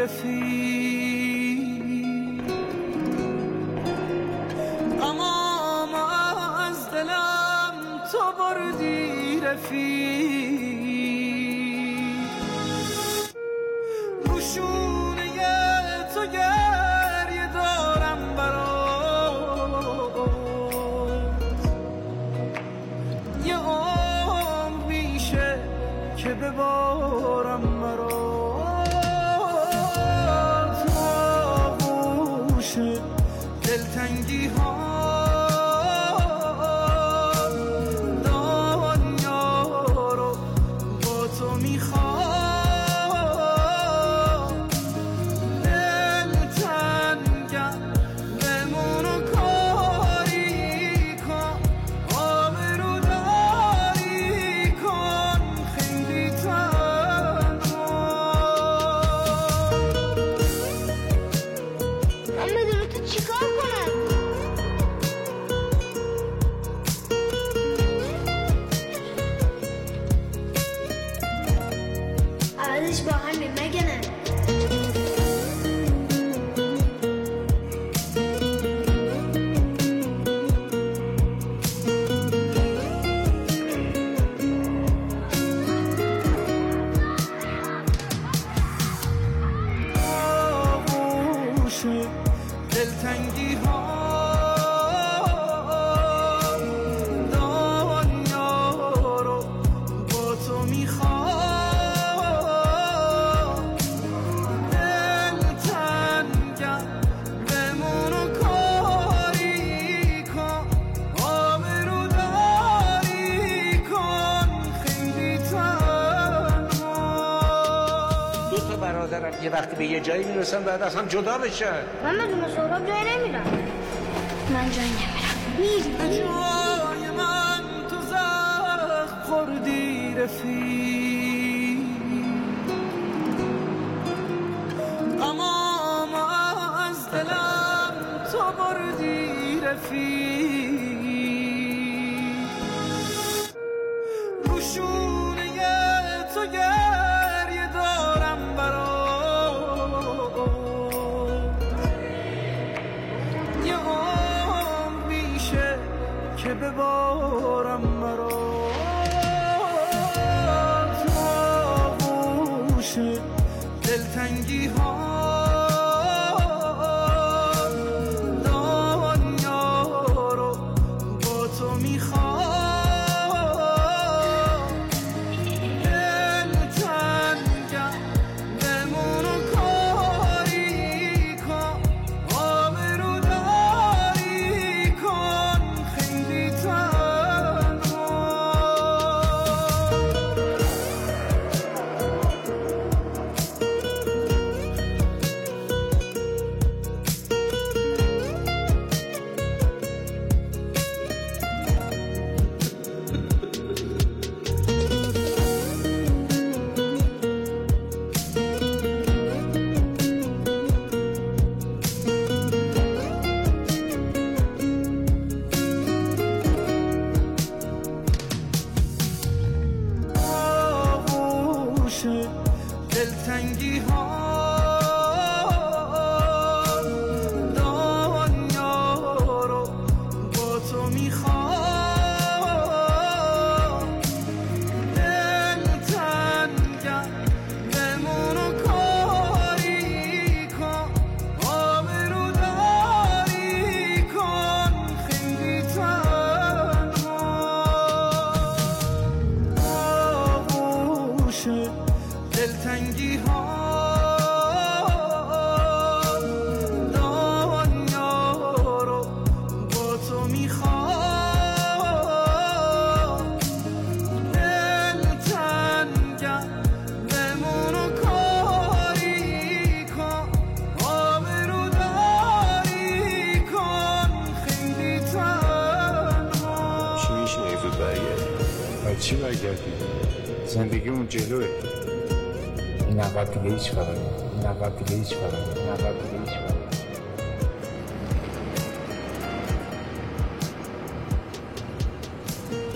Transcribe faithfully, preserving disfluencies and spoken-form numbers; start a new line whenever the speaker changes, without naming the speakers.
رفیق، اما از دلم تو بردی رفیق. روشونه تو گریه دارم برات، یه عمر میشه که ببارم مرات. تو آغوش دلتنگی ها دنیا رو با تو میخوام، دلتنگم بمونو کاری کن، آبرو داری کن خیلی تنها.
من بدون تو چیکار کنم؟ عوضش با همین مگه نه؟
آغوش دلتنگی ها دنیا رو با تو میخوام، دلتنگم بمونو کاری کن، آبرو داری کن خیلی تنها.
دو تا برادرم یه وقتی به یه جایی میرسن بعد از هم جدا بشن.
من بدون سهراب جایی نمیرم. من جایی نمیرم. میری
به جای من تو زخم خوردی رفیق، اما از دلم تو بردی رفیق. روشونه تو گریه دارم برات، یه عمر میشه که ببارم مرات. تو آغوش دلتنگی ها دنیا رو با تو میخوام، دلتنگم بمونو کاری کن، آبرو داری کن خیلی تنها. آغوش دلتنگی ها دنیا رو با تو میخوام، دلتنگم بمونو کاری کن، آبرو داری کن خیلی تنها. آغوش دلتنگی ها دنیا رو با تو میخوام، دلتنگم بمونو کاری کن، آبرو داری کن خیلی تنها.
چی میشه زود برگردی؟ باید چی برگردی؟ زندگی اون جلوه. این عقب دیگه هیچ خبری، این عقب دیگه هیچ خبری، این عقب دیگه هیچ خبری.